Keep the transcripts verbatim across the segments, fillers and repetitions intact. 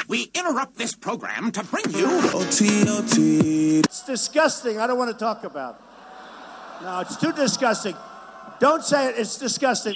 we interrupt this program to bring you... O T, O T. It's disgusting. I don't want to talk about it. No, it's too disgusting. Don't say it. It's disgusting.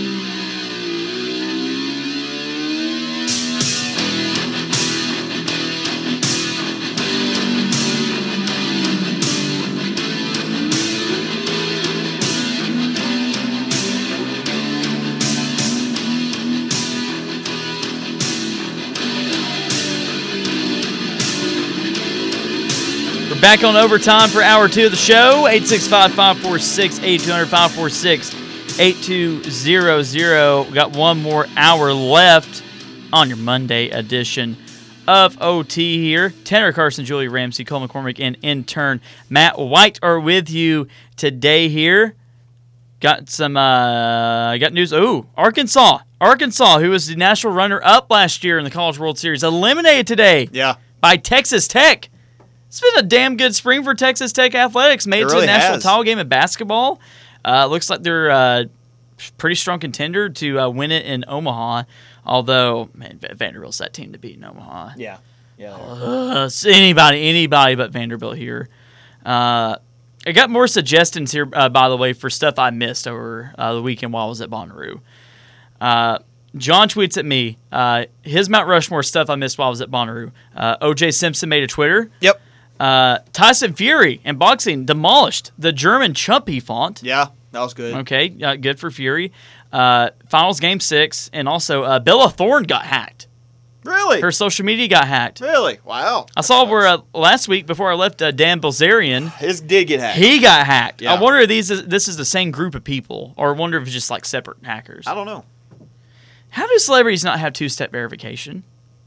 Back on overtime for hour two of the show. eight six five, five four six, eight two zero zero, five four six, eight two zero zero. We got one more hour left on your Monday edition of O T here. Tanner Carson, Julie Ramsey, Cole McCormick, and intern Matt White are with you today here. Got some, uh, got news. Ooh, Arkansas. Arkansas, who was the national runner-up last year in the College World Series, eliminated today yeah. by Texas Tech. It's been a damn good spring for Texas Tech athletics. Made it really to the national has. title game in basketball. Uh, looks like they're a uh, pretty strong contender to uh, win it in Omaha. Although, man, Vanderbilt's that team to beat in Omaha. Yeah. Yeah. Uh, anybody, anybody but Vanderbilt here. Uh, I got more suggestions here, uh, by the way, for stuff I missed over uh, the weekend while I was at Bonnaroo. Uh, John tweets at me, uh, his Mount Rushmore stuff I missed while I was at Bonnaroo. Uh, O J Simpson made a Twitter. Yep. Uh, Tyson Fury in boxing demolished the German Chumpy font. Yeah, that was good. Okay, uh, good for Fury. Uh, finals game six, and also uh, Bella Thorne got hacked. Really? Her social media got hacked. Really? Wow. I saw where uh, last week before I left, uh, Dan Bilzerian, his did get hacked. He got hacked. Yeah. I wonder if these is, this is the same group of people, or I wonder if it's just like separate hackers. I don't know. How do celebrities not have two-step verification?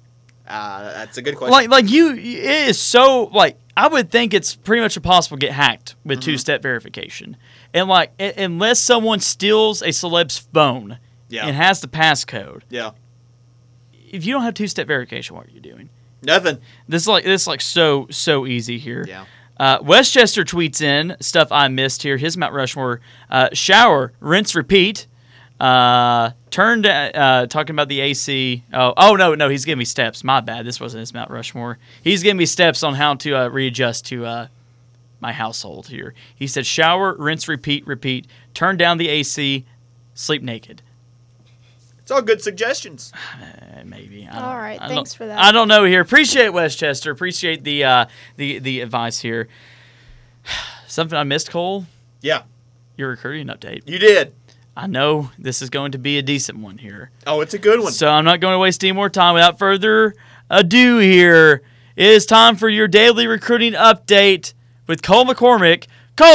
Uh, that's a good question. Like, like you, it is so like I would think it's pretty much impossible to get hacked with mm-hmm. two-step verification, and like it, unless someone steals a celeb's phone yeah. and has the passcode, yeah. If you don't have two-step verification, what are you doing? Nothing. This is like this is like so so easy here. Yeah. Uh, Westchester tweets in stuff I missed here. His Mount Rushmore: uh, shower, rinse, repeat. Uh, turned uh, talking about the A C. Oh, oh no, no, he's giving me steps. My bad. This wasn't his Mount Rushmore. He's giving me steps on how to uh, readjust to uh, my household here. He said, shower, rinse, repeat, repeat. Turn down the A C. Sleep naked. It's all good suggestions. Uh, maybe. I all right, I thanks for that. I don't know here. Appreciate Westchester. Appreciate the uh, the the advice here. Something I missed, Cole. Yeah. Your recruiting update. You did. I know this is going to be a decent one here. Oh, it's a good one. So I'm not going to waste any more time. Without further ado here, it is time for your daily recruiting update with Cole McCormick.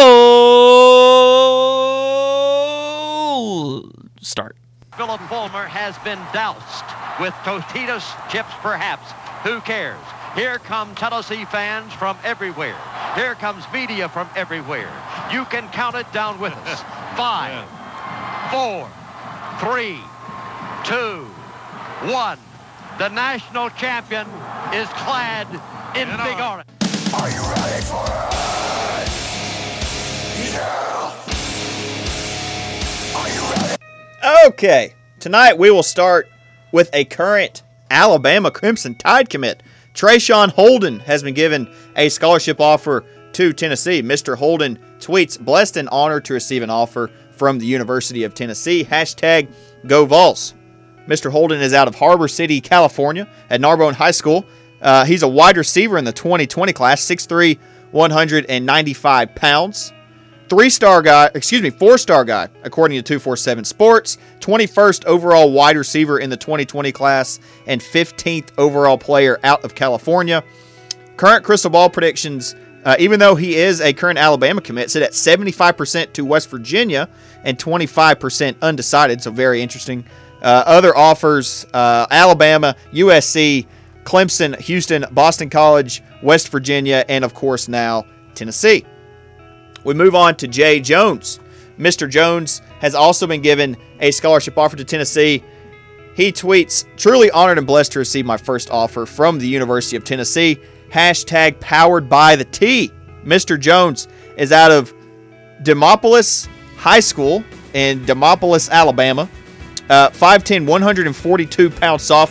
Cole! Start. Philip Fulmer has been doused with Tostitos chips, perhaps. Who cares? Here come Tennessee fans from everywhere. Here comes media from everywhere. You can count it down with us. Five. Yeah. Four, three, two, one. The national champion is clad in Get big on. orange. Are you ready for it? Yeah. Are you ready? Okay. Tonight we will start with a current Alabama Crimson Tide commit. Trayshawn Holden has been given a scholarship offer to Tennessee. Mister Holden tweets, blessed and honored to receive an offer from the University of Tennessee. Hashtag Go Vols. Mister Holden is out of Harbor City, California at Narbonne High School. Uh, he's a wide receiver in the twenty twenty class, six three, one hundred ninety-five pounds. Three-star guy, excuse me, four-star guy, according to two forty-seven Sports. twenty-first overall wide receiver in the twenty twenty class and fifteenth overall player out of California. Current crystal ball predictions, uh, even though he is a current Alabama commit, sit at seventy-five percent to West Virginia and twenty-five percent undecided, so very interesting. Uh, other offers, uh, Alabama, U S C, Clemson, Houston, Boston College, West Virginia, and of course now Tennessee. We move on to Jay Jones. Mister Jones has also been given a scholarship offer to Tennessee. He tweets, truly honored and blessed to receive my first offer from the University of Tennessee. Hashtag powered by the T. Mister Jones is out of Demopolis High School in Demopolis, Alabama. Uh, five ten, one hundred forty-two pound sophomore,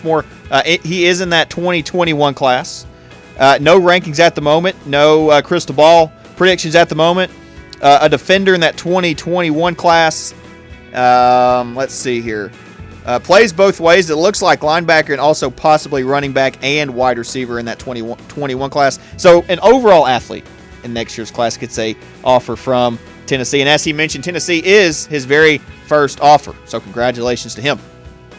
Uh, it, he is in that twenty twenty-one class. Uh, no rankings at the moment. No uh, crystal ball predictions at the moment. Uh, a defender in that twenty twenty-one class. Um, let's see here. Uh, plays both ways. It looks like linebacker and also possibly running back and wide receiver in that twenty twenty-one class. So an overall athlete in next year's class gets a offer from Tennessee. And as he mentioned, Tennessee is his very first offer. So congratulations to him.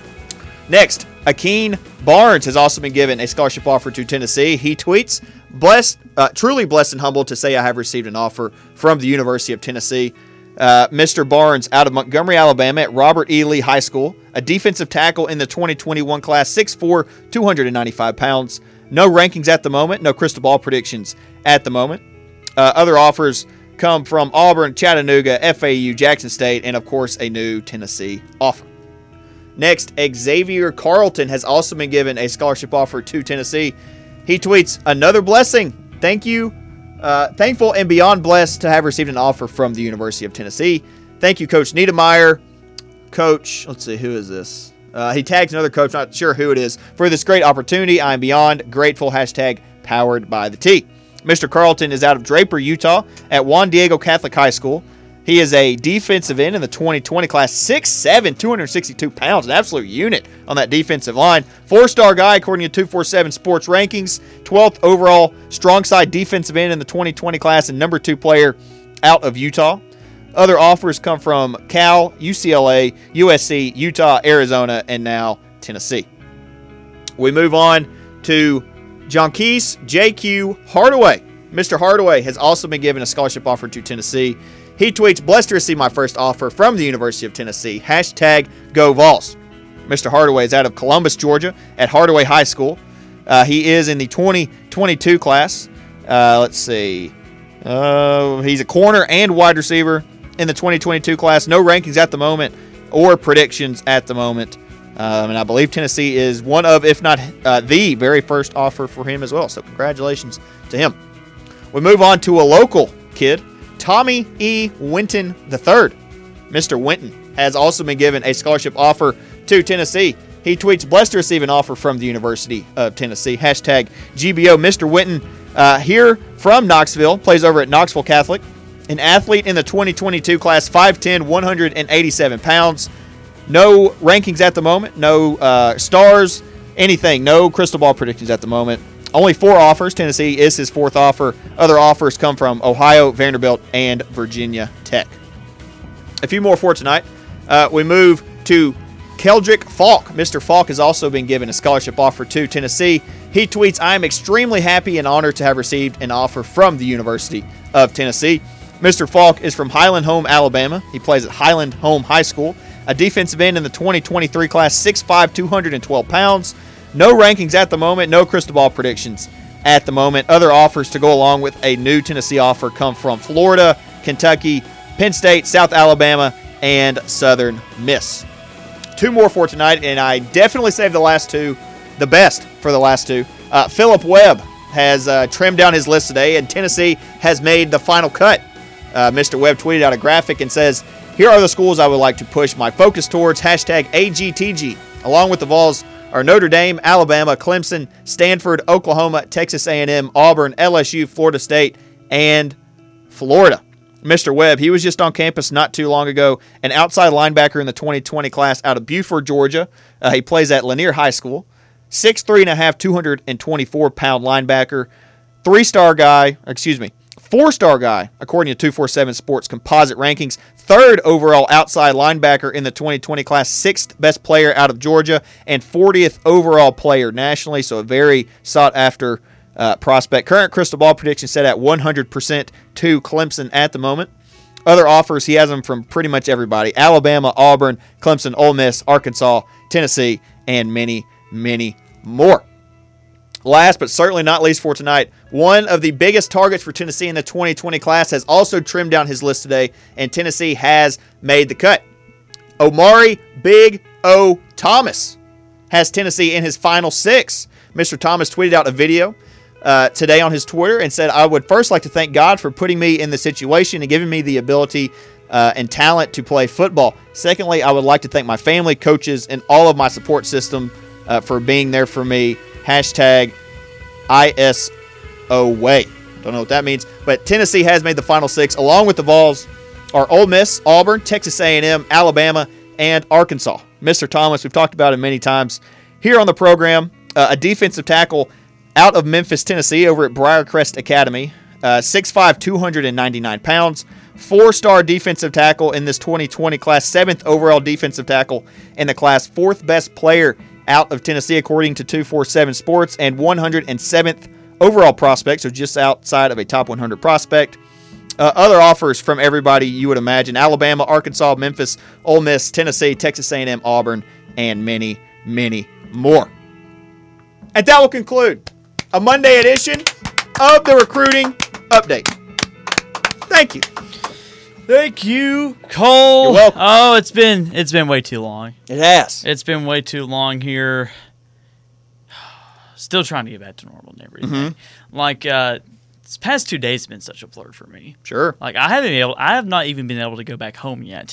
Next, Akeen Barnes has also been given a scholarship offer to Tennessee. He tweets, "Blessed, uh, truly blessed and humbled to say I have received an offer from the University of Tennessee. Uh, Mister Barnes out of Montgomery, Alabama at Robert E. Lee High School, a defensive tackle in the twenty twenty-one class, six foot four, two hundred ninety-five pounds. No rankings at the moment, no crystal ball predictions at the moment. Uh, other offers come from Auburn, Chattanooga, F A U, Jackson State, and of course a new Tennessee offer." Next, Xavier Carlton has also been given a scholarship offer to Tennessee. He tweets, "Another blessing. Thank you. Uh, thankful and beyond blessed to have received an offer from the University of Tennessee. Thank you, Coach Niedermeyer. Coach, let's see, who is this? Uh, he tags another coach, not sure who it is, for this great opportunity. I am beyond grateful. Hashtag powered by the T." Mister Carlton is out of Draper, Utah at Juan Diego Catholic High School. He is a defensive end in the twenty twenty class, six foot seven, two hundred sixty-two pounds, an absolute unit on that defensive line. Four-star guy according to two forty-seven Sports Rankings, twelfth overall strong side defensive end in the twenty twenty class and number two player out of Utah. Other offers come from Cal, U C L A, U S C, Utah, Arizona, and now Tennessee. We move on to Jonquise J Q Hardaway. Mister Hardaway has also been given a scholarship offer to Tennessee. He tweets, "Blessed to receive my first offer from the University of Tennessee. Hashtag go Vols." Mister Hardaway is out of Columbus, Georgia at Hardaway High School. Uh, he is in the twenty twenty-two class. Uh, let's see. Uh, he's a corner and wide receiver in the twenty twenty-two class. No rankings at the moment or predictions at the moment. Um, and I believe Tennessee is one of, if not uh, the very first offer for him as well. So congratulations to him. We move on to a local kid, Tommy E. Winton the third. Mister Winton has also been given a scholarship offer to Tennessee. He tweets, "Blessed to receive an offer from the University of Tennessee." Hashtag G B O. Mister Winton uh, here from Knoxville, plays over at Knoxville Catholic. An athlete in the twenty twenty-two class, five ten, one hundred eighty-seven pounds. No rankings at the moment, no uh, stars, anything, no crystal ball predictions at the moment. Only four offers. Tennessee is his fourth offer. Other offers come from Ohio, Vanderbilt, and Virginia Tech. A few more for tonight. Uh, we move to Keldrick Falk. Mister Falk has also been given a scholarship offer to Tennessee. He tweets, "I am extremely happy and honored to have received an offer from the University of Tennessee." Mister Falk is from Highland Home, Alabama. He plays at Highland Home High School. A defensive end in the twenty twenty-three class, six foot five, two hundred twelve pounds. No rankings at the moment, no crystal ball predictions at the moment. Other offers to go along with a new Tennessee offer come from Florida, Kentucky, Penn State, South Alabama, and Southern Miss. Two more for tonight, and I definitely saved the last two, the best for the last two. Uh, Philip Webb has uh, trimmed down his list today, and Tennessee has made the final cut. Uh, Mister Webb tweeted out a graphic and says, "Here are the schools I would like to push my focus towards. Hashtag A G T G. Along with the Vols are Notre Dame, Alabama, Clemson, Stanford, Oklahoma, Texas A and M, Auburn, L S U, Florida State, and Florida." Mister Webb, he was just on campus not too long ago, an outside linebacker in the twenty twenty class out of Buford, Georgia. Uh, he plays at Lanier High School. six three and a half, two hundred twenty-four pound linebacker. Three-star guy, excuse me, four-star guy, according to two forty-seven Sports Composite Rankings. Third overall outside linebacker in the twenty twenty class, sixth best player out of Georgia, and fortieth overall player nationally, so a very sought-after uh, prospect. Current crystal ball prediction set at one hundred percent to Clemson at the moment. Other offers, he has them from pretty much everybody. Alabama, Auburn, Clemson, Ole Miss, Arkansas, Tennessee, and many, many more. Last but certainly not least for tonight, one of the biggest targets for Tennessee in the twenty twenty class has also trimmed down his list today, and Tennessee has made the cut. Omari Big O Thomas has Tennessee in his final six. Mister Thomas tweeted out a video uh, today on his Twitter and said, "I would first like to thank God for putting me in the situation and giving me the ability uh, and talent to play football. Secondly, I would like to thank my family, coaches, and all of my support system uh, for being there for me. Hashtag I S O way. Don't know what that means. But Tennessee has made the Final Six. Along with the Vols are Ole Miss, Auburn, Texas A and M, Alabama, and Arkansas. Mister Thomas, we've talked about him many times here on the program. Uh, a defensive tackle out of Memphis, Tennessee, over at Briarcrest Academy. Uh, six five, two hundred ninety-nine pounds. Four-star defensive tackle in this twenty twenty class. Seventh overall defensive tackle in the class. Fourth best player out of Tennessee, according to two forty-seven Sports. And one hundred seventh overall prospect, so just outside of a top one hundred prospect. Uh, other offers from everybody you would imagine. Alabama, Arkansas, Memphis, Ole Miss, Tennessee, Texas A and M, Auburn, and many, many more. And that will conclude a Monday edition of the Recruiting Update. Thank you. Thank you, Cole. You're welcome. Oh, it's been it's been way too long. It has. It's been way too long here. Still trying to get back to normal and everything. Mm-hmm. Like uh, this past two days have been such a blur for me. Sure. Like I haven't been able, I have not even been able to go back home yet.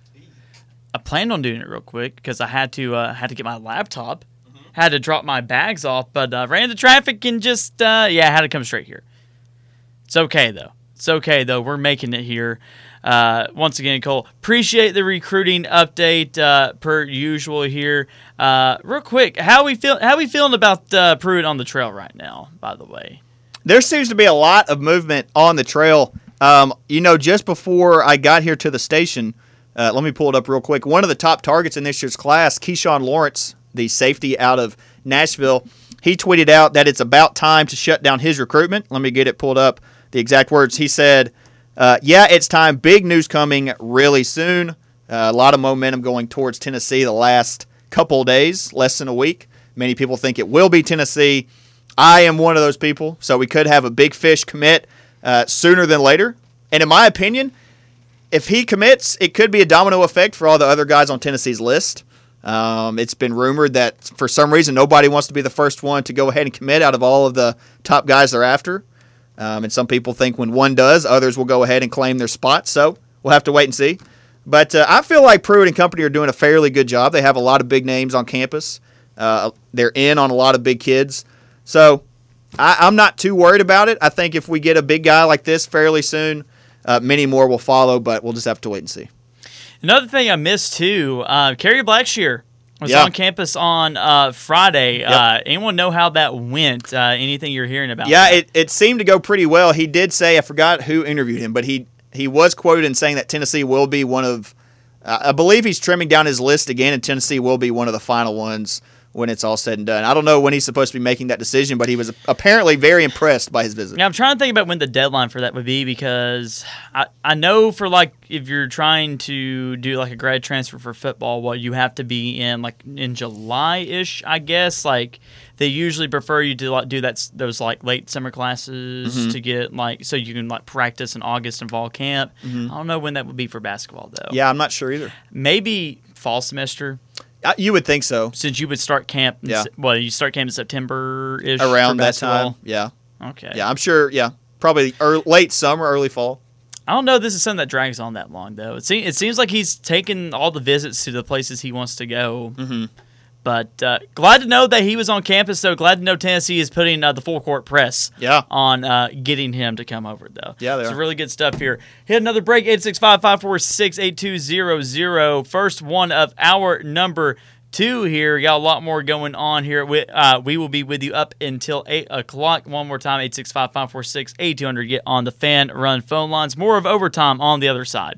I planned on doing it real quick because I had to uh, had to get my laptop, mm-hmm. had to drop my bags off, but uh, ran into traffic and just uh, yeah, I had to come straight here. It's okay though. It's okay though. We're making it here. Uh, once again, Cole, appreciate the recruiting update uh, per usual here. Uh, real quick, how we feel? How we feeling about uh, Pruitt on the trail right now? By the way, there seems to be a lot of movement on the trail. Um, you know, just before I got here to the station, uh, let me pull it up real quick. One of the top targets in this year's class, Keyshawn Lawrence, the safety out of Nashville, he tweeted out that it's about time to shut down his recruitment. Let me get it pulled up. The exact words he said. Uh, yeah, it's time. Big news coming really soon. Uh, a lot of momentum going towards Tennessee the last couple of days, less than a week. Many people think it will be Tennessee. I am one of those people, so we could have a big fish commit uh, sooner than later. And in my opinion, if he commits, it could be a domino effect for all the other guys on Tennessee's list. Um, it's been rumored that for some reason nobody wants to be the first one to go ahead and commit out of all of the top guys they're after. Um, and some people think when one does, others will go ahead and claim their spot. So we'll have to wait and see. But uh, I feel like Pruitt and company are doing a fairly good job. They have a lot of big names on campus. Uh, they're in on a lot of big kids. So I, I'm not too worried about it. I think if we get a big guy like this fairly soon, uh, many more will follow. But we'll just have to wait and see. Another thing I missed too, uh, Kerry Blackshear was yeah. on campus on uh, Friday. Yep. Uh, anyone know how that went? Uh, anything you're hearing about Yeah, that? it, it seemed to go pretty well. He did say, I forgot who interviewed him, but he, he was quoted in saying that Tennessee will be one of, uh, I believe he's trimming down his list again, and Tennessee will be one of the final ones when it's all said and done. I don't know when he's supposed to be making that decision, but he was apparently very impressed by his visit. Yeah, I'm trying to think about when the deadline for that would be because I, I know for like if you're trying to do like a grad transfer for football, well, you have to be in like in July-ish, I guess. Like they usually prefer you to like do that those like late summer classes mm-hmm. to get like so you can like practice in August and fall camp. Mm-hmm. I don't know when that would be for basketball though. Yeah, I'm not sure either. Maybe fall semester. Uh, you would think so. Since you would start camp, in, yeah. well, you start camp in September-ish around for that time. Yeah. Okay. Yeah, I'm sure. Yeah, probably early, late summer, early fall. I don't know. This is something that drags on that long, though. It seems it seems like he's taken all the visits to the places he wants to go. Mm-hmm. But uh, glad to know that he was on campus, though. Glad to know Tennessee is putting uh, the full court press yeah. on uh, getting him to come over, though. Yeah, they It's are. really good stuff here. Hit another break, eight six five, five four six, eight two zero zero. First one of our number two here. We got a lot more going on here. We, uh, we will be with you up until eight o'clock. One more time, eight six five, five four six, eight two hundred. Get on the Fan Run phone lines. More of Overtime on the other side.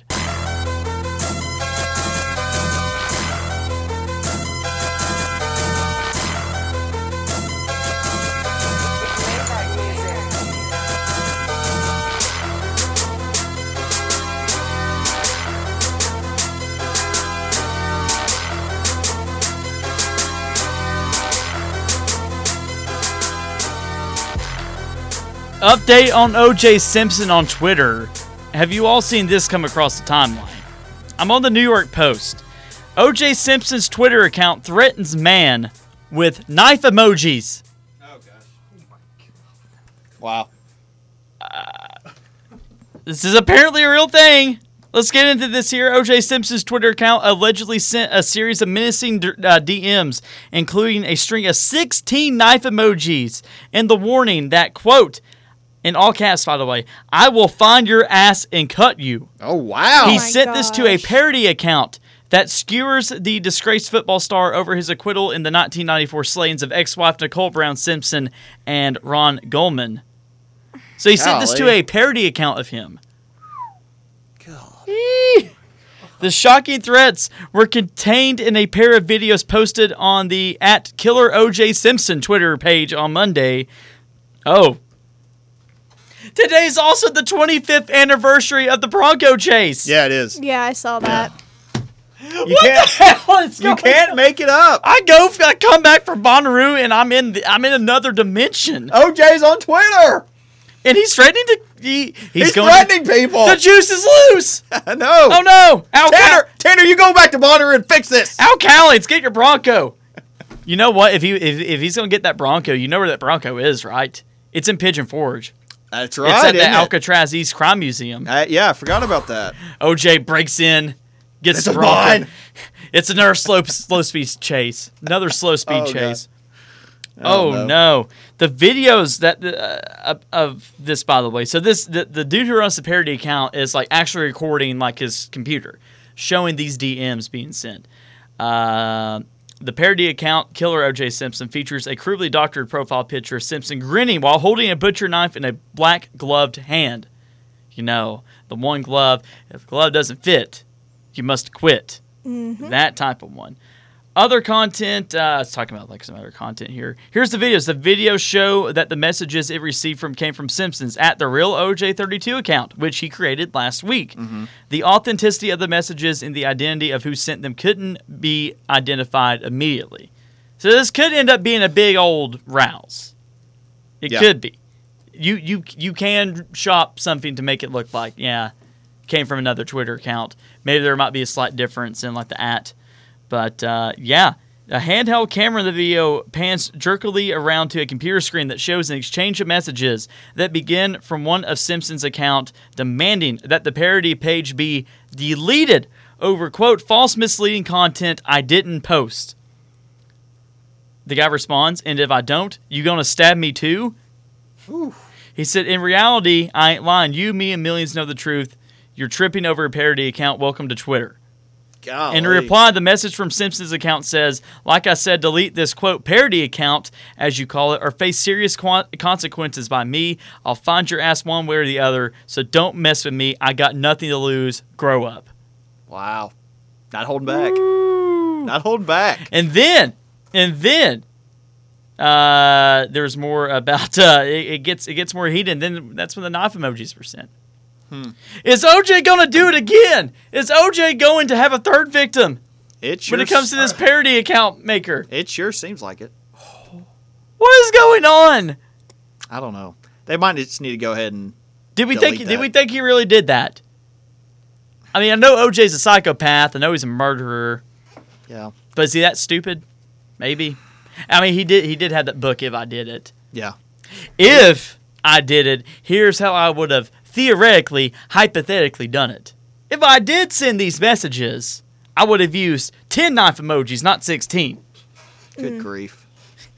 Update on O J Simpson on Twitter. Have you all seen this come across the timeline? I'm on the New York Post. O J Simpson's Twitter account threatens man with knife emojis. Oh, gosh. Wow. Uh, this is apparently a real thing. Let's get into this here. O J Simpson's Twitter account allegedly sent a series of menacing uh, D Ms, including a string of sixteen knife emojis, and the warning that, quote, in all caps, by the way, I will find your ass and cut you. Oh, wow. He my sent this to a gosh. parody account that skewers the disgraced football star over his acquittal in the nineteen ninety-four slayings of ex-wife Nicole Brown Simpson and Ron Goldman. So he sent this to Golly. a parody account of him. The shocking threats were contained in a pair of videos posted on the at Killer O J Simpson Twitter page on Monday. Oh. Today's also the twenty-fifth anniversary of the Bronco chase. Yeah, it is. Yeah, I saw that. You can't, Hell is you going can't on? make it up. I go, I come back from Bonnaroo, and I'm in, the, I'm in another dimension. O J's on Twitter. And he's threatening to, he, he's, He's, going. threatening people. The juice is loose. I know. Oh no, Al Tanner, Cal- Tanner, you go back to Bonnaroo and fix this. Al Callins, get your Bronco. You know what? If he if, if he's gonna get that Bronco, you know where that Bronco is, right? It's in Pigeon Forge. That's right. It's at the isn't it? Alcatraz East Crime Museum. Uh, yeah, I forgot about that. O J breaks in, gets This the is Bronco. mine. It's another slow slow speed chase. Another slow speed Oh, God. chase. Oh, Oh, no. no. The videos that uh, of this, by the way. So this the, the dude who runs the parody account is like actually recording like his computer, showing these D Ms being sent. Uh, the parody account Killer O J Simpson features a crudely doctored profile picture of Simpson grinning while holding a butcher knife in a black gloved hand. You know, the one glove. If the glove doesn't fit, you must quit. That type of one. Other content, uh, let's talk about like some other content here. Here's the videos. The videos show that the messages it received from came from Simpsons at the real O J thirty-two account, which he created last week. The authenticity of the messages and the identity of who sent them couldn't be identified immediately. So this could end up being a big old rouse. It Yeah. could be. You you you can shop something to make it look like, yeah, came from another Twitter account. Maybe there might be a slight difference in like the at. But, uh, yeah, a handheld camera in the video pans jerkily around to a computer screen that shows an exchange of messages that begin from one of Simpson's account demanding that the parody page be deleted over, quote, false misleading content I didn't post. The guy responds, and if I don't, you gonna stab me too? Ooh. He said, in reality, I ain't lying. You, me, and millions know the truth. You're tripping over a parody account. Welcome to Twitter. Golly. In reply, the message from Simpson's account says, like I said, delete this, quote, parody account, as you call it, or face serious qu- consequences by me. I'll find your ass one way or the other, so don't mess with me. I got nothing to lose. Grow up. Wow. Not holding back. Not holding back. And then, and then, uh, there's more about, uh, it, it gets it gets more heated, and then that's when the knife emojis were sent. Hmm. Is O J going to do it again? Is O J going to have a third victim It sure when it comes to this parody account maker? It sure seems like it. What is going on? I don't know. They might just need to go ahead and Did we delete think? that. Did we think he really did that? I mean, I know O J's a psychopath. I know he's a murderer. Yeah. But is he that stupid? Maybe. I mean, he did. He did have that book. If I did it, Yeah. if I did it, here's how I would have theoretically, hypothetically done it. If I did send these messages, I would have used ten knife emojis, not sixteen. Good grief.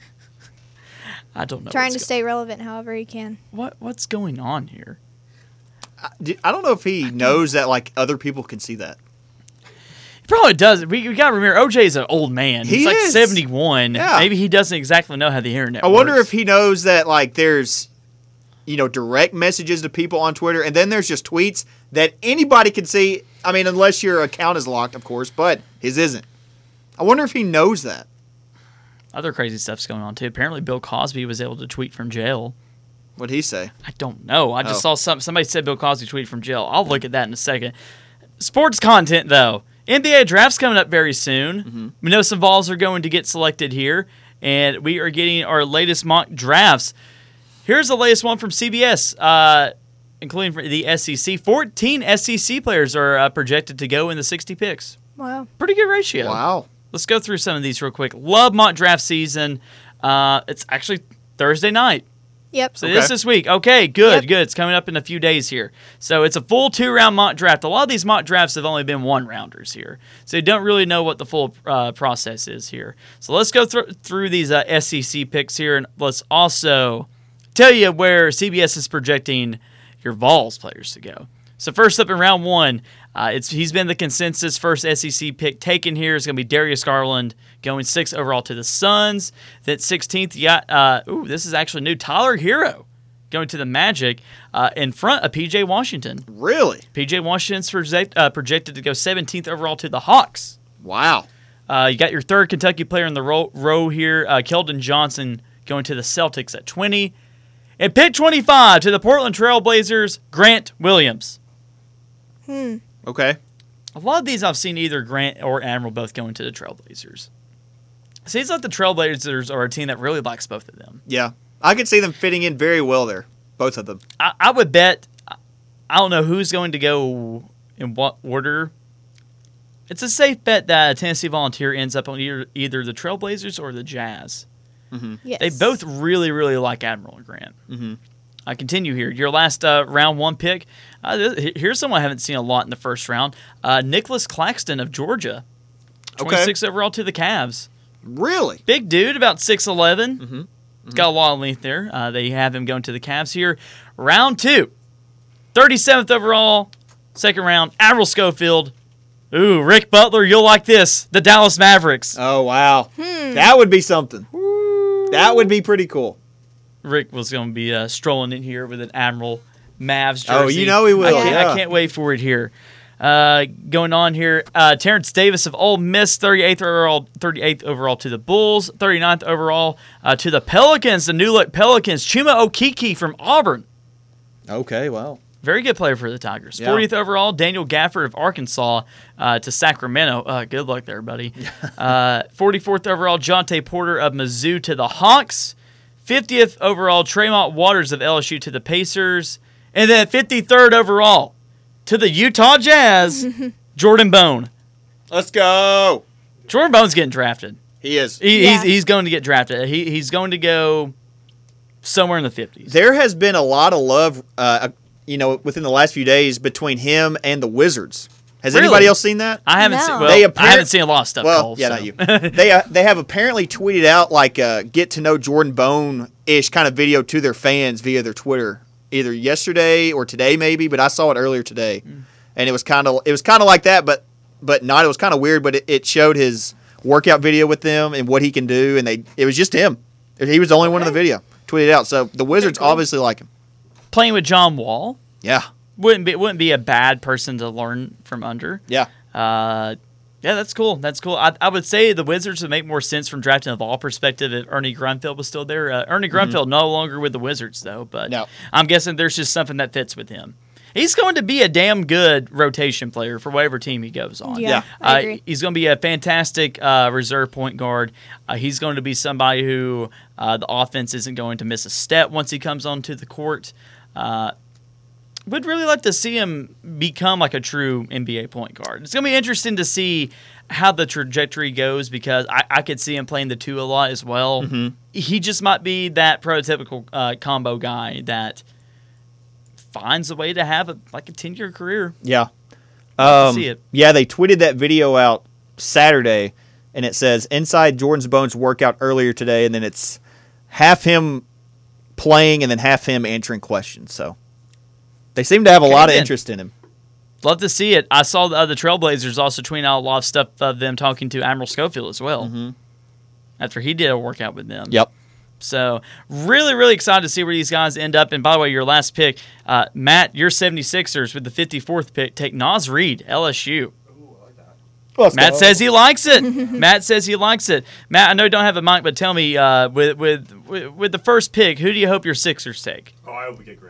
I don't know. Trying what's to stay relevant however he can. go- what what's going on here? I, do- I don't know if he knows that like other people can see that. He probably does. We, we got to remember, O J's an old man. He's He like is. seventy-one. Yeah. Maybe he doesn't exactly know how the internet I wonder works. if he knows that like there's, you know, direct messages to people on Twitter, and then there's just tweets that anybody can see. I mean, unless your account is locked, of course, but his isn't. I wonder if he knows that. Other crazy stuff's going on, too. Apparently, Bill Cosby was able to tweet from jail. What'd he say? I don't know. I just Oh. saw some, somebody said Bill Cosby tweeted from jail. I'll look at that in a second. Sports content, though. N B A draft's coming up very soon. Mm-hmm. We know some Vols are going to get selected here, and we are getting our latest mock drafts. Here's the latest one from C B S, uh, including for the S E C. fourteen S E C players are uh, projected to go in the sixty picks. Wow. Pretty good ratio. Wow. Let's go through some of these real quick. Love mock draft season. Uh, it's actually Thursday night. Yep. So Okay. this this week. Okay, good, Yep. good. It's coming up in a few days here. So it's a full two-round mock draft. A lot of these mock drafts have only been one-rounders here. So you don't really know what the full uh, process is here. So let's go thr- through these uh, S E C picks here, and let's also tell you where C B S is projecting your Vols players to go. So first up in round one, uh, it's he's been the consensus first S E C pick taken here. It's going to be Darius Garland going sixth overall to the Suns. Then sixteenth, you got, uh, ooh, this is actually new, Tyler Hero going to the Magic uh, in front of P J Washington. Really? P J Washington's project, uh, projected to go seventeenth overall to the Hawks. Wow. Uh, you got your third Kentucky player in the row, row here, uh, Keldon Johnson going to the Celtics at twenty. And pick twenty-five to the Portland Trail Blazers, Grant Williams. Hmm. Okay. A lot of these I've seen either Grant or Admiral both going to the Trailblazers. Seems like the Trailblazers are a team that really likes both of them. Yeah. I could see them fitting in very well there, both of them. I, I would bet, I don't know who's going to go in what order. It's a safe bet that a Tennessee Volunteer ends up on either, either the Trailblazers or the Jazz. Yes. They both really, really like Admiral and Grant. Mm-hmm. I continue here. Your last uh, round one pick. Uh, th- here's someone I haven't seen a lot in the first round. Uh, Nicholas Claxton of Georgia. twenty-six overall to the Cavs. Really? Big dude, about six eleven. Mm-hmm. He's got a lot of length there. Uh, they have him going to the Cavs here. Round two. thirty-seventh overall. Second round. Admiral Schofield. Ooh, Rick Butler, you'll like this. The Dallas Mavericks. Oh, wow. Hmm. That would be something. That would be pretty cool. Rick was going to be uh, strolling in here with an Admiral Mavs jersey. Oh, you know he will, I can't, yeah. I can't wait for it here. Uh, going on here, uh, Terrence Davis of Ole Miss, thirty-eighth overall, thirty-eighth overall to the Bulls, thirty-ninth overall uh, to the Pelicans, the new look Pelicans. Chuma Okeke from Auburn, Okay, well. very good player for the Tigers. Yeah. fortieth overall, Daniel Gafford of Arkansas uh, to Sacramento. Uh, good luck there, buddy. uh, forty-fourth overall, Jonte Porter of Mizzou to the Hawks. fiftieth overall, Tremont Waters of L S U to the Pacers. And then fifty-third overall to the Utah Jazz, Jordan Bone. Let's go. Jordan Bone's getting drafted. He is. He, Yeah. he's, he's going to get drafted. He, he's going to go somewhere in the fifties. There has been a lot of love, uh, you know, within the last few days between him and the Wizards. Has Really? anybody else seen that? I haven't No. seen. Well, They I apparent- haven't seen a lot of stuff. Well, Cole, yeah, so. not you. they uh, they have apparently tweeted out like a get to know Jordan Bone ish kind of video to their fans via their Twitter, either yesterday or today maybe. But I saw it earlier today, Mm. and it was kind of it was kind of like that, but but not. It was kind of weird, but it, it showed his workout video with them and what he can do, and they it was just him. He was the only one in the video tweeted out. So the Wizards cool. obviously like him. Playing with John Wall Yeah, wouldn't be wouldn't be a bad person to learn from under. yeah. Uh, yeah, that's cool. That's cool. I, I would say the Wizards would make more sense from drafting a ball perspective if Ernie Grunfeld was still there. Uh, Ernie Grunfeld no longer with the Wizards though, but No. I'm guessing there's just something that fits with him. He's going to be a damn good rotation player for whatever team he goes on. Yeah, Yeah. I Uh, agree. he's going to be a fantastic uh, reserve point guard. Uh, he's going to be somebody who uh, the offense isn't going to miss a step once he comes onto the court. Uh, would really like to see him become like a true N B A point guard. It's going to be interesting to see how the trajectory goes because I, I could see him playing the two a lot as well. Mm-hmm. He just might be that prototypical uh, combo guy that finds a way to have a, like a ten-year career. Yeah. to Um, see it. Yeah, they tweeted that video out Saturday, and it says, inside Jordan's Bones workout earlier today, and then it's half him playing and then half him answering questions. So they seem to have a Okay, lot of then. interest in him. Love to see it. I saw the other Trailblazers also tweeting out a lot of stuff of them talking to Admiral Schofield as well Mm-hmm. after he did a workout with them. Yep. So really, really excited to see where these guys end up. And by the way, your last pick, uh, Matt, your seventy-sixers with the fifty-fourth pick, take Naz Reid, L S U. Matt says he likes it. Matt says he likes it. Matt, I know you don't have a mic, but tell me, uh, with, with with with the first pick, who do you hope your Sixers take? Oh, I hope we get Grant.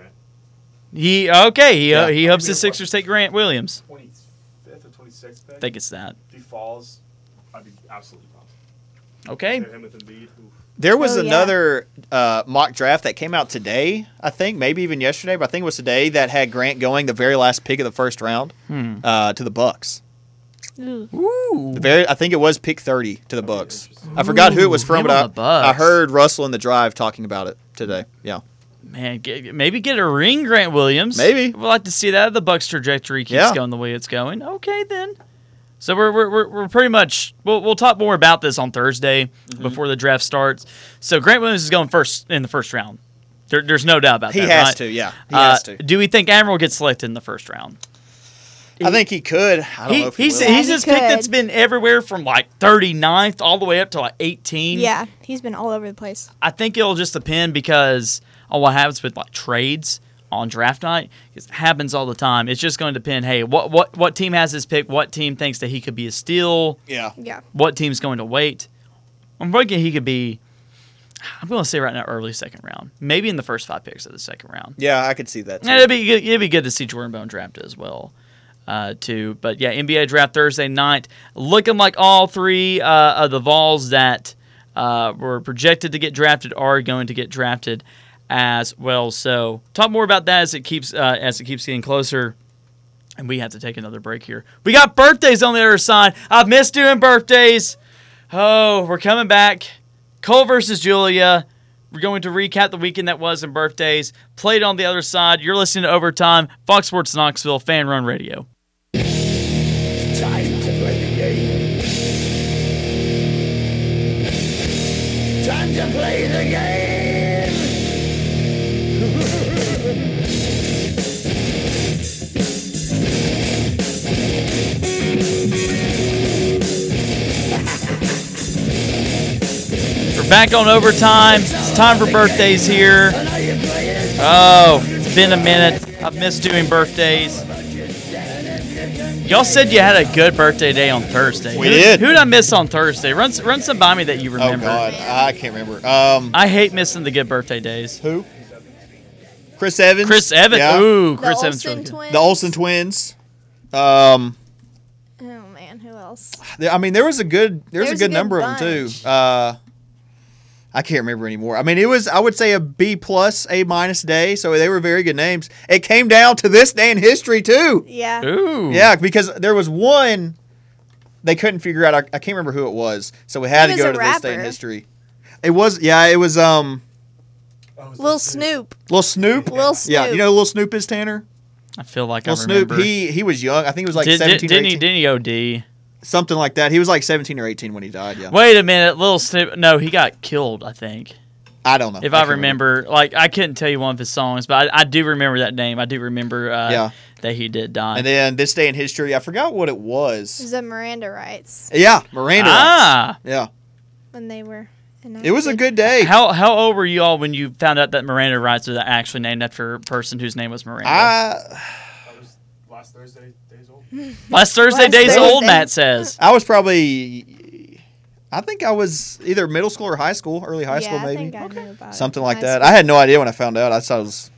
He okay. He uh, Yeah. he hopes the Sixers take Grant Williams. twenty-fifth or twenty-sixth pick. I think it's that. If he falls, I'd be absolutely pumped. Okay. Him with Embiid. Oof. There was Oh, yeah. another uh, mock draft that came out today, I think, maybe even yesterday, but I think it was today that had Grant going the very last pick of the first round Hmm. uh, to the Bucks. Ooh. Ooh. The very, I think it was pick thirty to the Bucks. I forgot who it was Ooh, from, him but on I, the Bucks. I heard Russell in the drive talking about it today. Yeah. Man, get, maybe get a ring, Grant Williams. Maybe. We'd like to see that. The Bucks trajectory keeps Yeah. going the way it's going. Okay, then. So we're we're we're, we're pretty much we'll we'll talk more about this on Thursday Mm-hmm. before the draft starts. So Grant Williams is going first in the first round. There, there's no doubt about He that. has right? to, yeah. He Uh, has to. Do we think Admiral gets selected in the first round? I think he could. I don't He, know if he he's will. Yeah, he's he this pick could. that's been everywhere from like thirty-ninth all the way up to like eighteen. Yeah, he's been all over the place. I think it'll just depend because on what happens with like trades on draft night. It happens all the time. It's just going to depend. Hey, what what what team has this pick? What team thinks that he could be a steal? Yeah. Yeah. What team's going to wait? I'm thinking he could be. I'm going to say right now, early second round, maybe in the first five picks of the second round. Yeah, I could see that. Too. And it'd be good, it'd be good to see Jordan Bone drafted as well, uh, too. But yeah, N B A draft Thursday night, looking like all three uh, of the Vols that uh, were projected to get drafted are going to get drafted as well. So talk more about that as it keeps uh, as it keeps getting closer. And we have to take another break here. We got birthdays on the other side. I've missed doing birthdays. Oh, we're coming back. Cole versus Julia. We're going to recap the weekend that was in birthdays. Played on the other side. You're listening to Overtime, Fox Sports Knoxville, Fan Run Radio. Time to play the game. Time to play the game. We're back on Overtime. It's time for birthdays here. Oh, it's been a minute. I've missed doing birthdays. Y'all said you had a good birthday day on Thursday. We Who- did. Who did I miss on Thursday? Run, run some by me that you Oh remember. God, I can't remember. Um, I hate missing the good birthday days. who? Chris Evans. Chris Evans. Yeah. Ooh, The Chris Evans. Olsen Really good. twins. The Olsen twins. Um, Oh man, who else? there- I mean, there was a good, there was a There's good, a good number of them bunch. too. Uh, I can't remember anymore. I mean, it was, I would say, a B plus, A minus day. So they were very good names. It came down to this day in history too. Yeah. Ooh. Yeah, because there was one they couldn't figure out. I, I can't remember who it was, so we had He to go was to a this day in rapper. history. It was, yeah, it was um, Lil Snoop. Lil Snoop. Lil Snoop. Yeah, you know who Lil Snoop is, Tanner. I feel like Lil I Snoop. remember. He he was young. I think he was like Did, seventeen did, or didn't he? eighteen, Didn't he O D? something like that. He was like seventeen or eighteen when he died. Yeah, Wait a minute, Little Snoop. No, he got killed. I think. I don't know If I, can't remember, like I couldn't tell you one of his songs, but I, I do remember that name. I do remember uh, Yeah. that he did die. And then this day in history, I forgot what it was. Is that Miranda rights Yeah, Miranda. ah, rights. Yeah, when they were? it was a enacted? good day. how how old were you all when you found out that Miranda rights was actually named after a person whose name was Miranda? I That was last Thursday, days old. Last Thursday, Last days old. Thursday. Matt says. I was probably, I think I was either middle school or high school, early high yeah, school maybe. I think I knew about it. Something like High that. school. I had no idea when I found out. I thought it was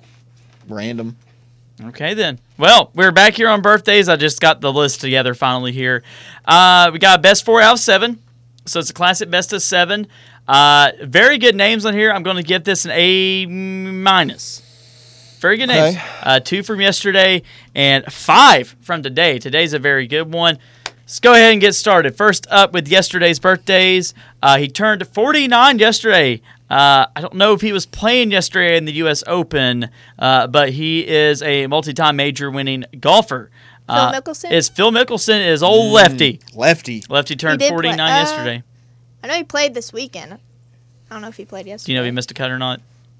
random. Okay, then. Well, we're back here on birthdays. I just got the list together finally here. Uh, we got a best four out of seven. So it's a classic best of seven. Uh, very good names on here. I'm going to give this an A minus. Very good names. Okay. Uh, two from yesterday and five from today. Today's a very good one. Let's go ahead and get started. First up with yesterday's birthdays. Uh, he turned forty-nine yesterday. Uh, I don't know if he was playing yesterday in the U S Open, uh, but he is a multi-time major winning golfer. Uh, Mickelson? Is Phil Mickelson is old lefty. Lefty. Lefty turned did play- forty-nine uh, yesterday. I know he played this weekend. I don't know if he played yesterday. Do you know if he missed a cut or not?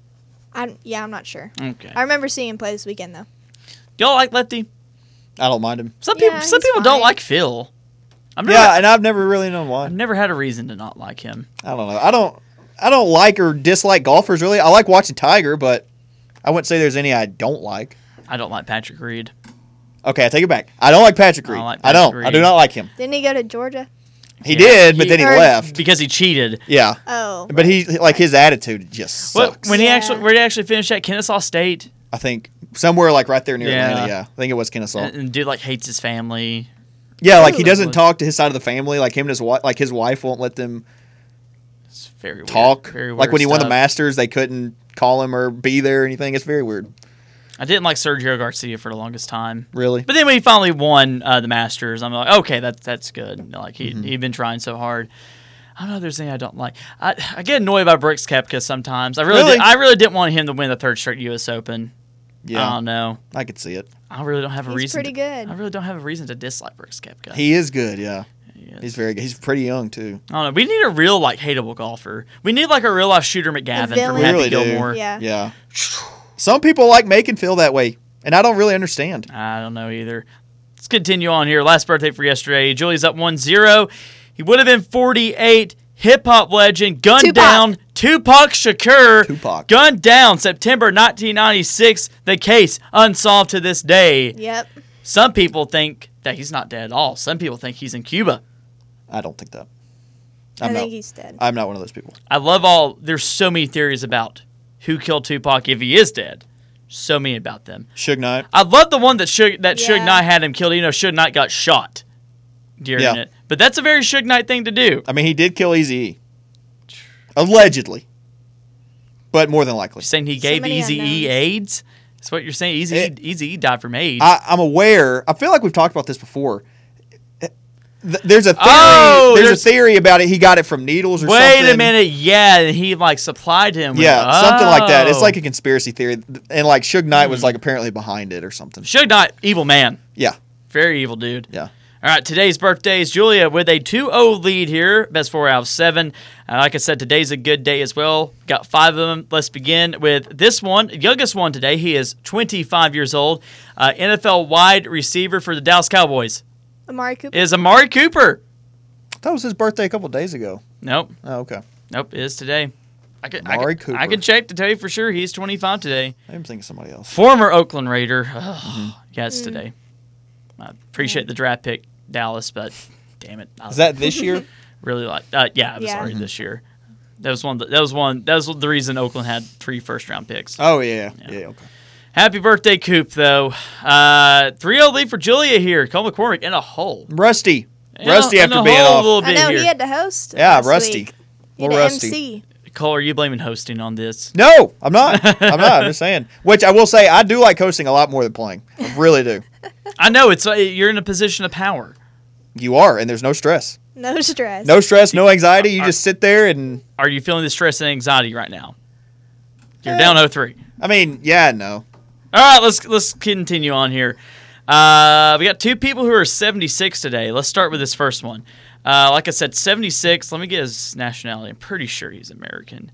I, yeah, I'm not sure. Okay. I remember seeing him play this weekend though. Do y'all like lefty? I don't mind him. Some Yeah, people some he's people don't fine. like Phil. I've never, Yeah, and I've never really known why. I've never had a reason to not like him. I don't know. I don't. I don't like or dislike golfers really. I like watching Tiger, but I wouldn't say there's any I don't like. I don't like Patrick Reed. Okay, I take it back. I don't like Patrick I Reed. don't like I don't. Patrick I do Reed. not like him. Didn't he go to Georgia? He Yeah, did, but he- then he Or- left. Because he cheated. Yeah, Oh. but he like his attitude just What sucks. when he Yeah. actually where did he actually finish at Kennesaw State? I think somewhere like right there near Yeah. Atlanta. Yeah, I think it was Kennesaw. And, and dude like hates his family. Yeah, like he Ooh. doesn't talk to his side of the family. Like him and his wife. Like his wife won't let them It's very weird. talk. Very Like weird when he won the stuff. Masters, they couldn't call him or be there or anything. It's very weird. I didn't like Sergio Garcia for the longest time. Really. But then when he finally won uh, the Masters, I'm like, okay, that's that's good. Like he Mm-hmm. he'd been trying so hard. I don't know if there's any I don't like. I, I get annoyed by Brooks Koepka sometimes. I really, Really? Did, I really didn't want him to win the third straight U S Open. Yeah. I don't know. I could see it. I really don't have a He's reason. pretty to, good. I really don't have a reason to dislike Brooks Koepka. He is good, yeah. He is. He's very good. He's pretty young, too. I don't know. We need a real like hateable golfer. We need like a real life Shooter McGavin from villain. We Happy really do. Gilmore. Yeah. Yeah. Some people like making feel that way, and I don't really understand. I don't know either. Let's continue on here. Last birthday for yesterday. Julia's up one zero. He would have been forty-eight. Hip hop legend, gunned Tupac. down. Tupac Shakur. Tupac. Gunned down September nineteen ninety-six. The case unsolved to this day. Yep. Some people think that he's not dead at all. Some people think he's in Cuba. I don't think that. I I'm think not, he's dead. I'm not one of those people. I love all. There's so many theories about who killed Tupac if he is dead. So many about them. Suge Knight. I love the one that Suge, that Suge Yeah. Knight had him killed. You know, Suge Knight got shot during Yeah. it. But that's a very Suge Knight thing to do. I mean, he did kill Eazy-E. Allegedly. But more than likely. You're saying he So gave many Easy E unknowns. AIDS? That's what you're saying. Easy It- Easy died from AIDS. I, I'm aware. I feel like we've talked about this before. Th- There's a theory. Oh, there's, there's- a theory about it. He got it from needles or Wait something. a minute. Yeah, and he like supplied him. With, Yeah, something like that. It's Oh. like a conspiracy theory, and like Suge Knight was like apparently behind it or something. Suge Knight, evil man. Yeah, Very evil dude. yeah. All right, today's birthday is Julia with a two oh lead here. Best four out of seven. Uh, like I said, today's a good day as well. Got five of them. Let's begin with this one. Youngest one today. He is twenty-five years old. Uh, N F L wide receiver for the Dallas Cowboys Amari Cooper. is Amari Cooper. That was his birthday a couple days ago. Nope. Oh, okay. Nope, it is today. I could, I Amari could, Cooper. I could check to tell you for sure. He's twenty-five today. I'm thinking somebody else. Former Oakland Raider. Ugh, Mm-hmm. Yeah, it's today. I appreciate the draft pick, Dallas, but damn it. I Is that this year? really like? Uh, yeah, I'm Yeah. sorry, this year. That was one. That was one. That was the reason Oakland had three first round picks. Oh yeah, yeah. yeah okay. Happy birthday, Coop! Though, uh, three oh lead for Julia here. Cole McCormick in a hole. Rusty, In a- rusty in after a being hole a off. little I bit know here. he had to host. Yeah, last rusty. Week. He had Little to rusty. M C. Cole, are you blaming hosting on this? No, I'm not. I'm not. I'm just saying. Which I will say, I do like hosting a lot more than playing. I really do. I know it's uh, you're in a position of power. You are, and there's no stress. No stress. No stress, no anxiety. You just sit there and. Are you feeling the stress and anxiety right now? You're Eh. down oh three. I mean, yeah, no. All right, let's let's continue on here. Uh, we got two people who are seventy-six today. Let's start with this first one. Uh, like I said, seventy-six. Let me get his nationality. I'm pretty sure he's American.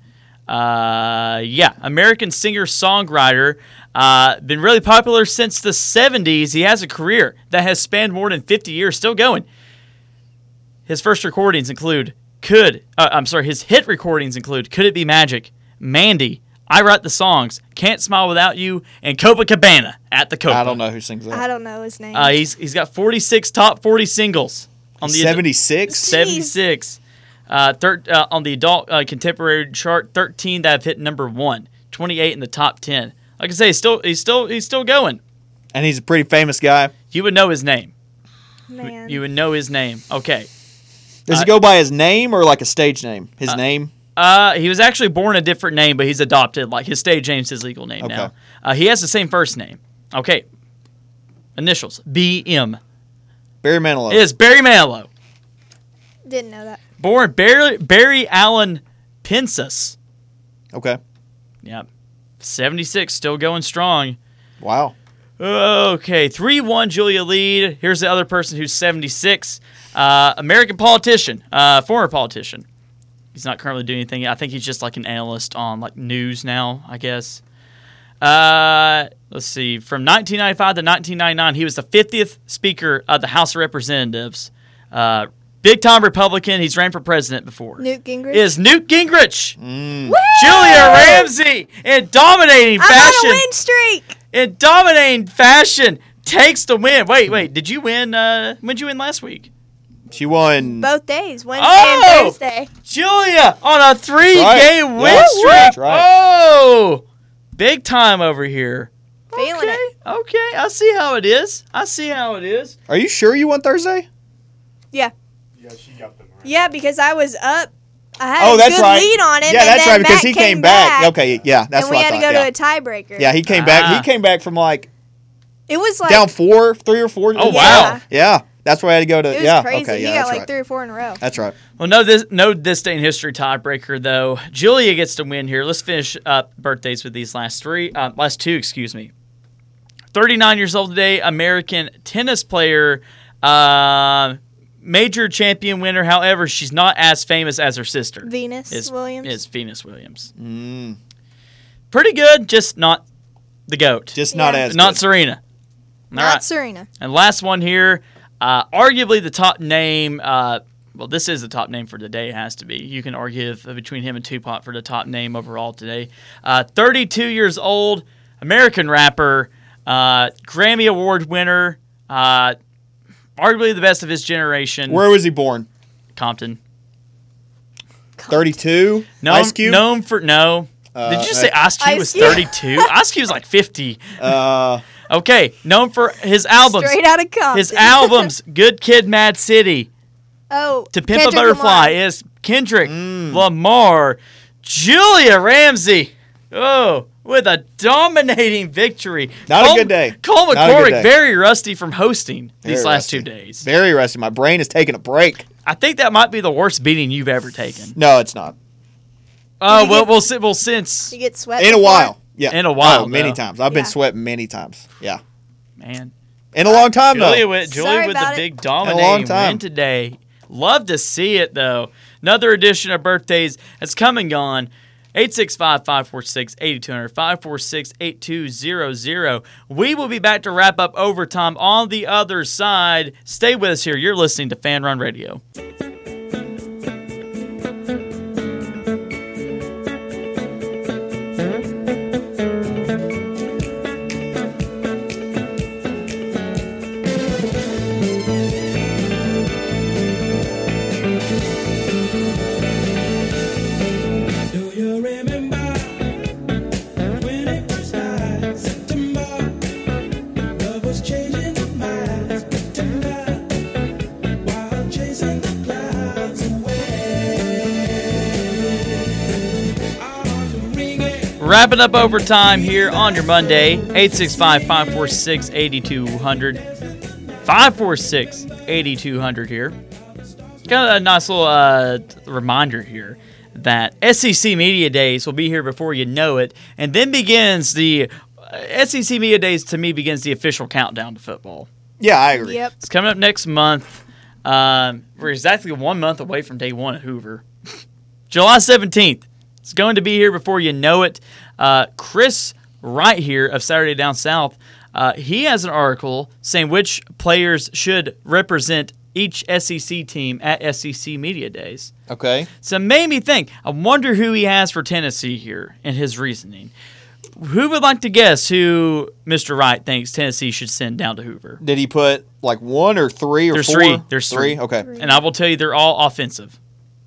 Uh, yeah, American singer-songwriter. Uh, been really popular since the seventies. He has a career that has spanned more than fifty years, still going. His first recordings include Could, uh, I'm sorry, his hit recordings include Could It Be Magic, Mandy, I Write the Songs, Can't Smile Without You, and Copacabana at the Copa. I don't know who sings that. I don't know his name. Uh, he's he's got forty-six top forty singles on the seventy-six? seventy-six. Uh, thir- uh, on the adult uh, contemporary chart, thirteen that have hit number one, twenty-eight in the top ten. Like I say, he's still he's still he's still going. And he's a pretty famous guy. You would know his name. Man. You would know his name. Okay. Does Uh, he go by his name or like a stage name? His name? Uh, he was actually born a different name, but he's adopted. Like his stage name's his legal name Okay. now. Uh, he has the same first name. Okay. Initials B M. Barry Manilow. It is Barry Manilow. Didn't know that. Born Barry Barry Allen Pincus. Okay. Yep. seventy-six, still going strong. Wow. Okay, three one Julia lead. Here's the other person who's seventy-six. Uh, American politician, uh, former politician. He's not currently doing anything. I think he's just like an analyst on like news now, I guess. Uh, let's see. From nineteen ninety-five to nineteen ninety-nine, he was the fiftieth Speaker of the House of Representatives. Uh, big time Republican. He's ran for president before. Newt Gingrich. Is Newt Gingrich. Mm. Julia Ramsey in dominating I'm fashion. on a win streak. In dominating fashion, takes the win. Wait, wait. Did you win? Uh, when did you win last week? She won. Both days, Wednesday Oh! and Thursday. Julia on a three-game Right. win Yeah, streak. that's right. Oh, big time over here. Feeling okay, it. okay. I see how it is. I see how it is. Are you sure you won Thursday? Yeah. Yeah, she got them right. Yeah, because I was up. I had Oh, a that's good right. lead on it. Yeah, and that's then right because Matt he came back. Okay, yeah, that's and we what had I to thought. go yeah. to a tiebreaker. Yeah, he came back. Ah. He came back from like It was like down four, three or four. Oh, yeah. wow. Yeah, That's why I had to go to. It was yeah. crazy. Okay. he Yeah. got That's like right. three or four in a row. That's right. Well, no this no this day in history tiebreaker though. Julia gets to win here. Let's finish up birthdays with these last three, uh, last two, excuse me. thirty-nine years old today, American tennis player, uh, major champion winner. However, she's not as famous as her sister. Venus is, Williams. is Venus Williams. Mm. Pretty good, just not the GOAT. Just not Yeah. as not good. Serena. All Not right. Serena. And last one here, uh, arguably the top name. Uh, well, this is the top name for today. It has to be. You can argue if, between him and Tupac for the top name overall today. Uh, thirty-two years old, American rapper, uh, Grammy Award winner, uh, arguably the best of his generation. Where was he born? Compton. thirty-two. Known, Ice Cube. known for no. Uh, Did you say Ice Cube Ice was Cube. thirty-two? Ice Cube's like fifty. Uh, Okay, known for his albums. Straight out of Compton. His albums, Good Kid, Mad City, Oh, To Pimp a Kendrick Butterfly Lamar. is Kendrick Mm. Lamar, Julia Ramsey. Oh, with a dominating victory. Not a Cole, good day. Cole Not a good McCormick, day. very rusty from hosting these Very last rusty. two days. very rusty. My brain is taking a break. I think that might be the worst beating you've ever taken. No, it's not. Oh, you well, get- we'll, si- well, since, You get sweat In a before? while. Yeah. In a while, Oh, many though. times. I've been Yeah. sweating many times. Yeah. man. In a long time, Julia though. with, Julia Sorry with the about it. big long dominating time. win today. Love to see it, though. Another edition of birthdays has come and gone. eight six five, five four six, eight two zero zero, five four six, eight two zero zero. We will be back to wrap up overtime on the other side. Stay with us here. You're listening to Fan Run Radio. Do you remember when it was high September? Love was changing my September while chasing the clouds away. Our hearts were ringing. Wrapping up overtime here on your Monday. eight six five, five four six, eight two zero zero. five four six, eight two zero zero here. Got a nice little uh, reminder here that S E C Media Days will be here before you know it, and then begins the uh, S E C Media Days. To me, begins the official countdown to football. Yeah, I agree. Yep. It's coming up next month. Um, we're exactly one month away from day one at Hoover, July seventeenth. It's going to be here before you know it. Uh, Chris Wright here of Saturday Down South, uh, he has an article saying which players should represent each S E C team at S E C Media Days. Okay. So it made me think, I wonder who he has for Tennessee here and his reasoning. Who would like to guess who Mister Wright thinks Tennessee should send down to Hoover? Did he put like one or three or There's four? three. There's three. Okay. And I will tell you, they're all offensive.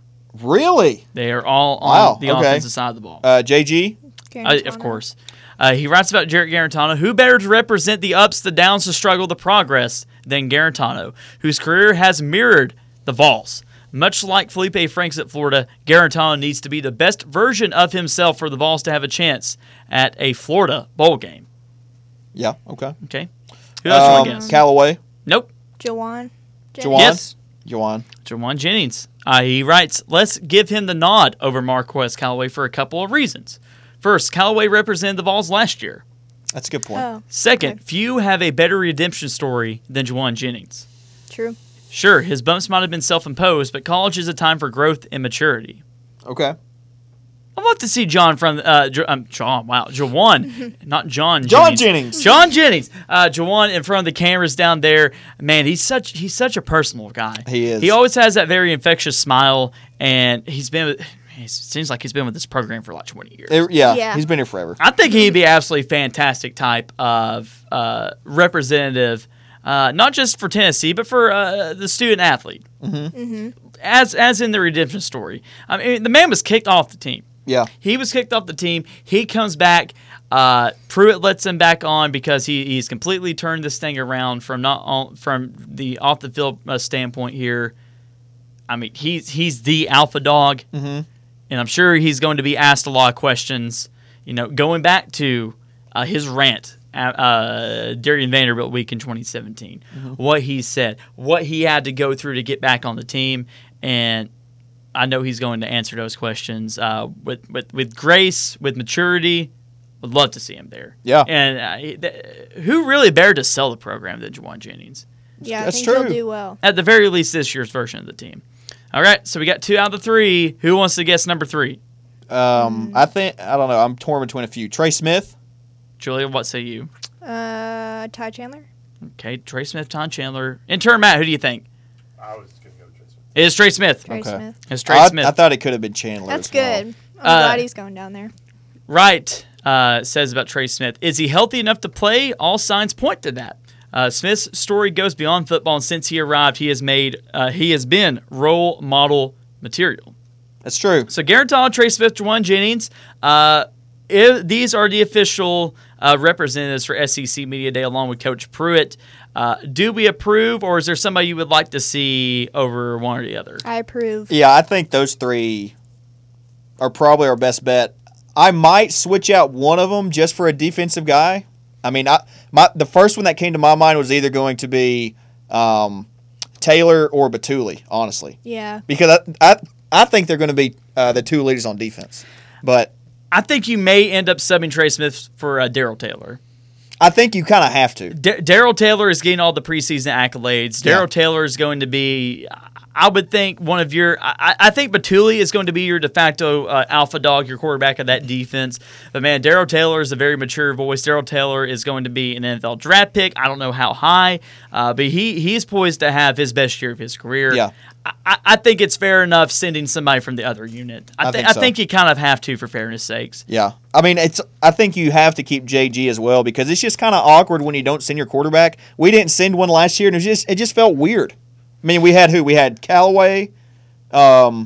Really? They are all on Wow, the okay. offensive side of the ball. Uh, J G? Uh, of course. Uh, he writes about Jarrett Garantano. Who better to represent the ups, the downs, the struggle, the progress than Garantano, whose career has mirrored the Vols. Much like Felipe Franks at Florida, Garantano needs to be the best version of himself for the Vols to have a chance at a Florida bowl game. Yeah. Okay. Okay. Who else you want to Um, guess? Callaway. Nope. Jawan. Jawan. Yes. Jawan. Jawan Jennings. Uh, he writes, let's give him the nod over Marquez Callaway for a couple of reasons. First, Callaway represented the Vols last year. That's a good point. Oh, Second, Okay. few have a better redemption story than Jawan Jennings. true. Sure, his bumps might have been self-imposed, but college is a time for growth and maturity. Okay. I'd love to see John from uh, J- um, John. Wow, Jawan, not John. John Jennings. Jennings. John Jennings. Uh, Jawan in front of the cameras down there. Man, he's such he's such a personal guy. He is. He always has that very infectious smile, and he's been. with- It seems like he's been with this program for like twenty years. It- yeah, Yeah. He's been here forever. I think he'd be absolutely fantastic type of uh, representative, uh, not just for Tennessee, but for uh, the student athlete. Mm-hmm. As as in the redemption story. I mean, the man was kicked off the team. Yeah. He was kicked off the team. He comes back. Uh, Pruitt lets him back on because he, he's completely turned this thing around from not on, from the off the field uh, standpoint here. I mean, he's he's the alpha dog, Mhm. and I'm sure he's going to be asked a lot of questions. You know, going back to uh, his rant uh, during Vanderbilt week in twenty seventeen. Mm-hmm. What he said, what he had to go through to get back on the team, and I know he's going to answer those questions uh, with, with with grace, with maturity. Would love to see him there. Yeah. And uh, th- who really better to sell the program than Juwan Jennings? Yeah, That's I think true. he'll do well. At the very least, this year's version of the team. All right, so we got two out of the three. Who wants to guess number three? Um, I think I don't know. I'm torn between a few. Trey Smith. Julia, what say you? Uh, Ty Chandler? Okay, Trey Smith, Tom Chandler. Intern Matt, who do you think? I was going to go with Trey Smith. It is Trey Smith. Trey Okay. Smith. It's Trey I, Smith. I thought it could have been Chandler. That's as well. good. I'm Uh, glad he's going down there. Right, uh, says about Trey Smith. Is he healthy enough to play? All signs point to that. Uh, Smith's story goes beyond football, and since he arrived, he has made uh, he has been role model material. That's true. So Guaranton, Trey Smith, Juwan Jennings. Uh, if these are the official uh, representatives for S E C Media Day, along with Coach Pruitt. Uh, do we approve, or is there somebody you would like to see over one or the other? I approve. Yeah, I think those three are probably our best bet. I might switch out one of them just for a defensive guy. I mean, I, my the first one that came to my mind was either going to be um, Taylor or Batuli, honestly, Yeah. because I I, I think they're going to be uh, the two leaders on defense. But I think you may end up subbing Trey Smith for uh, Darrell Taylor. I think you kind of have to. D- Darrell Taylor is getting all the preseason accolades. Darrell Yeah. Taylor is going to be, I would think, one of your. I, I think Batuli is going to be your de facto uh, alpha dog, your quarterback of that defense. But man, Darrell Taylor is a very mature voice. Darrell Taylor is going to be an N F L draft pick. I don't know how high, uh, but he he is poised to have his best year of his career. Yeah. I, I think it's fair enough sending somebody from the other unit. I, I thi- think I so. think you kind of have to for fairness sakes. Yeah, I mean, it's. I think you have to keep J G as well because it's just kind of awkward when you don't send your quarterback. We didn't send one last year, and it was just it just felt weird. I mean, we had who? We had Callaway. Um,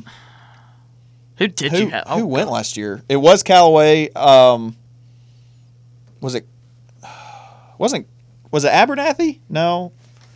Who did who you have? who Oh, went last year? It was Callaway. Um, was it? Wasn't was it Abernathy? No.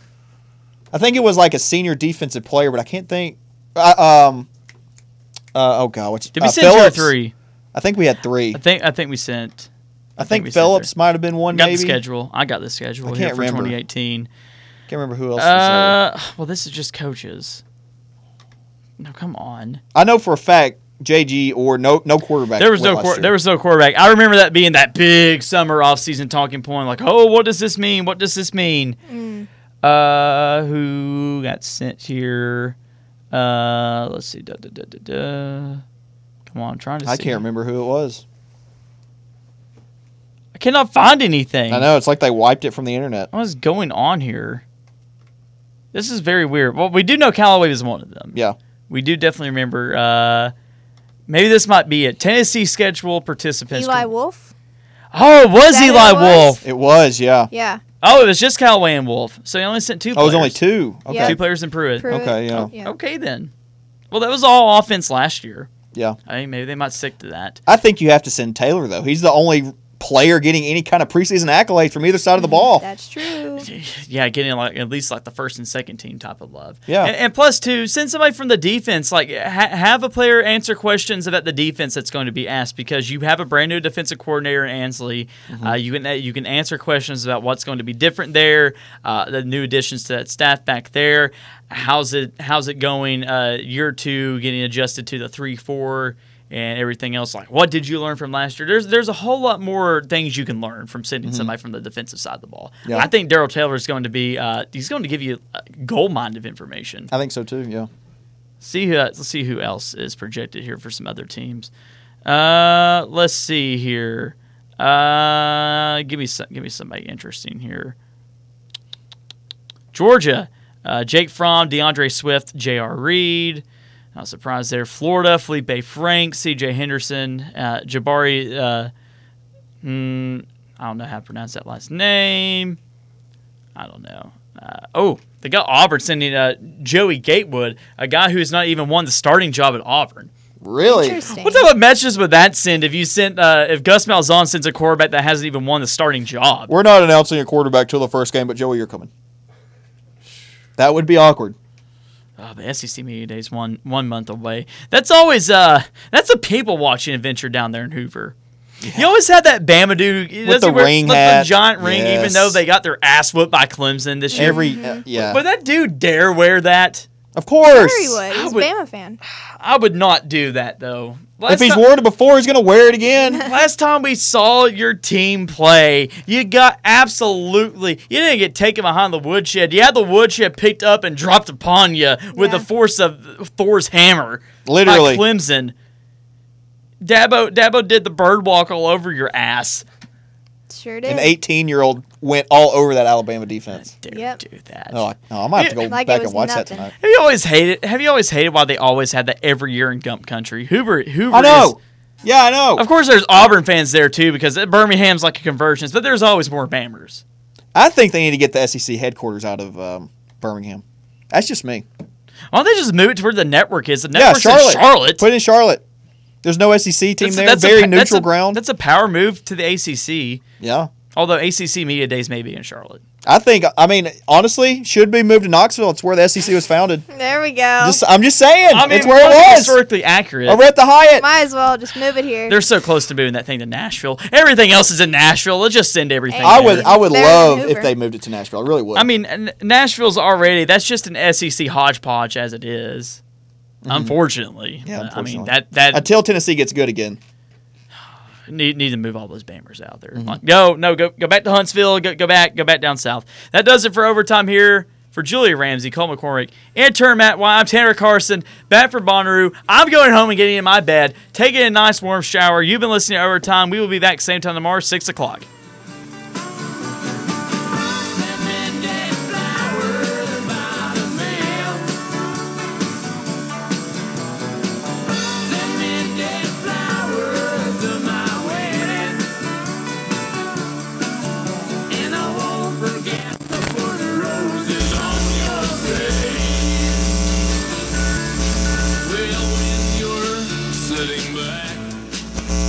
I think it was like a senior defensive player, but I can't think. Uh, um. Uh, oh God, what's Did we uh, send two or Phillips. three? I think we had three. I think I think we sent. I think think we sent Phillips might have been one. Got maybe. the schedule. I got the schedule I here can't for remember. twenty eighteen. Can't remember who else was there. Uh, well, this is just coaches. No, come on. I know for a fact J G or no no quarterback. There was went no last quar- year. there was no quarterback. I remember that being that big summer offseason talking point. Like, oh, what does this mean? What does this mean? Mm. Uh, who got sent here? Uh, let's see. Da, da, da, da, da. Come on, I'm trying to. I see. can't remember who it was. I cannot find anything. I know it's like they wiped it from the internet. What is going on here? This is very weird. Well, we do know Callaway was one of them. Yeah, We do definitely remember. Uh, maybe this might be it. Tennessee schedule participants. Eli Wolf? Oh, it was that who Eli it was? Wolf. it was. Yeah, Yeah. Oh, it was just Callaway and Wolf. So he only sent two oh, it players. was only two. Okay, Yeah. Two players in Pruitt. Pruitt. Okay, yeah. yeah. Okay, then. Well, that was all offense last year. yeah. I mean, maybe they might stick to that. I think you have to send Taylor though. He's the only player getting any kind of preseason accolades from either side of the ball. That's true. Yeah, getting like at least like the first and second team type of love. Yeah. and, and plus two, send somebody from the defense. Like ha- have a player answer questions about the defense that's going to be asked because you have a brand new defensive coordinator in Ansley. Mm-hmm. Uh, you can you can answer questions about what's going to be different there, uh, the new additions to that staff back there. How's it how's it going? Uh, year two, getting adjusted to the three four. And everything else, like what did you learn from last year? There's there's a whole lot more things you can learn from sending somebody from the defensive side of the ball. Yeah. I think Darrell Taylor is going to be uh, he's going to give you a gold mine of information. I think so too. Yeah. See who let's see who else is projected here for some other teams. Uh, let's see here. Uh, give me some, give me somebody interesting here. Georgia, uh, Jake Fromm, DeAndre Swift, J R. Reed. Not surprised there. Florida, Felipe Frank, C J Henderson, uh, Jabari. Uh, hmm, I don't know how to pronounce that last name. I don't know. Uh, oh, they got Auburn sending uh, Joey Gatewood, a guy who's not even won the starting job at Auburn. Really? Interesting. What type of matches would that send if you sent uh, if Gus Malzahn sends a quarterback that hasn't even won the starting job? We're not announcing a quarterback till the first game, but Joey, you're coming. That would be awkward. Oh, the S E C Media Day's one one month away. That's always uh that's a people watching adventure down there in Hoover. You always had that Bama dude With the ring with hat. the giant ring, even Yes. though they got their ass whooped by Clemson this year. Every uh, yeah, Would that dude dare wear that? of course. Sure he would. He's a would- Bama fan. I would not do that though. Last If he's time, worn it before, he's gonna wear it again. last time we saw your team play, you got absolutely you didn't get taken behind the woodshed. You had the woodshed picked up and dropped upon you with Yeah. the force of Thor's hammer. Literally. By Clemson. Dabo Dabo did the bird walk all over your ass. Sure did. An eighteen-year-old went all over that Alabama defense. Dare Yep. do that. Oh, I, oh I might have to go Like it back was and watch that nothing. tonight. Have you always hated? Have you always hated why they always had that every year in Gump Country? Hoover, Hoover. I know. Is, Yeah, I know. of course, there's Auburn fans there too because Birmingham's like a convergence, but there's always more Bammers. I think they need to get the S E C headquarters out of um, Birmingham. That's just me. Why don't they just move it to where the network is? The Yeah, network's Charlotte. in Charlotte. Put it in Charlotte. There's no S E C team That's- there. that's a Very pa- that's neutral a- ground. That's a power move to the A C C. Yeah. Although A C C Media Days may be in Charlotte. I think, I mean, honestly, should be moved to Knoxville. It's where the S E C was founded. There we go. Just, I'm just saying. I mean, it's where well, it was. historically accurate. Over at the Hyatt. Might as well just move it here. They're so close to moving that thing to Nashville. Everything else is in Nashville. Let's just send everything. I there. would, I would Better than love Hoover. if they moved it to Nashville. I really would. I mean, N- Nashville's already that's just an S E C hodgepodge as it is. Unfortunately, Mm-hmm. Yeah, Uh, unfortunately. I mean that that until Tennessee gets good again. need, need to move all those Bammers out there. Mm-hmm. Like, go no go go back to Huntsville. Go go back go back down south. That does it for overtime here. For Julia Ramsey, Cole McCormick, intern Matt White, I'm Tanner Carson, back for Bonnaroo. I'm going home and getting in my bed, taking a nice warm shower. You've been listening to Overtime. We will be back same time tomorrow, six o'clock.